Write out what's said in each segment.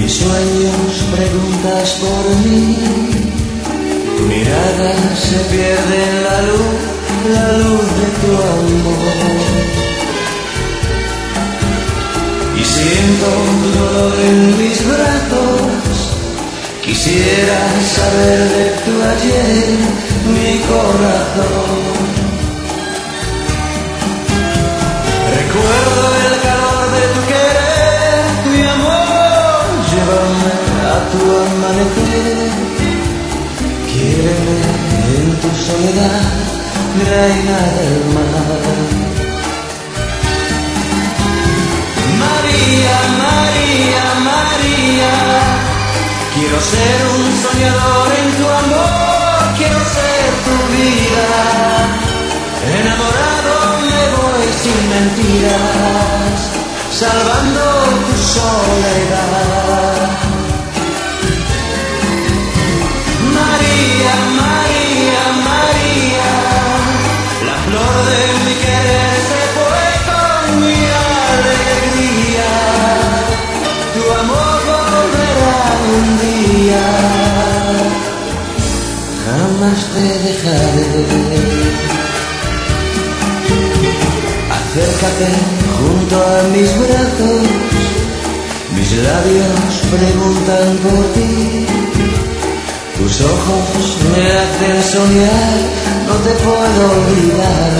mis sueños preguntas por mí, tu mirada se pierde en la luz de tu amor. Y siento tu dolor en mis brazos, quisiera saber de tu ayer, mi corazón. Recuerdo el calor de tu querer, mi amor, llévame a tu amanecer. Quiéreme en tu soledad, reina del mar. María, María, María, quiero ser un soñador en tu amor, quiero ser tu vida. Enamorado me voy sin mentiras, salvando tu soledad. María, María, María, la flor de mi querer se fue con mi alegría. Tu amor volverá un día, jamás te dejaré. Acércate junto a mis brazos, mis labios preguntan por ti. Tus ojos me hacen soñar, no te puedo olvidar.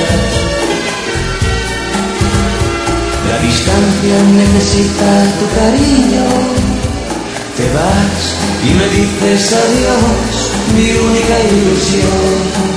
La distancia necesita tu cariño, te vas y me dices adiós, mi única ilusión.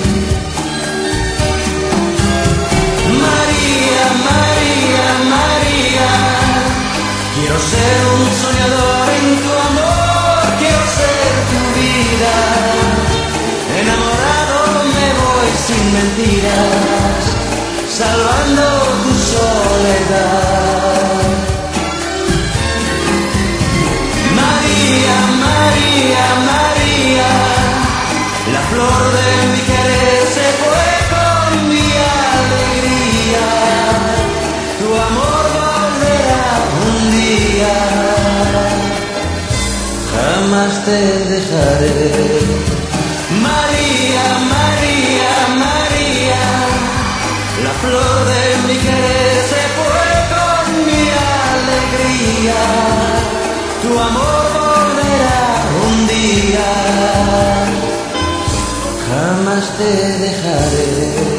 María, María, María, quiero ser un soñador en tu amor, quiero ser tu vida. Enamorado me voy sin mentiras, salvando tu soledad. María, María, María, la flor de mi querer se fue con mi alegría. Tu amor volverá un día, jamás te dejaré. María, María, María, la flor de mi querer se fue con mi alegría. Tu amor volverá un día, jamás te dejaré.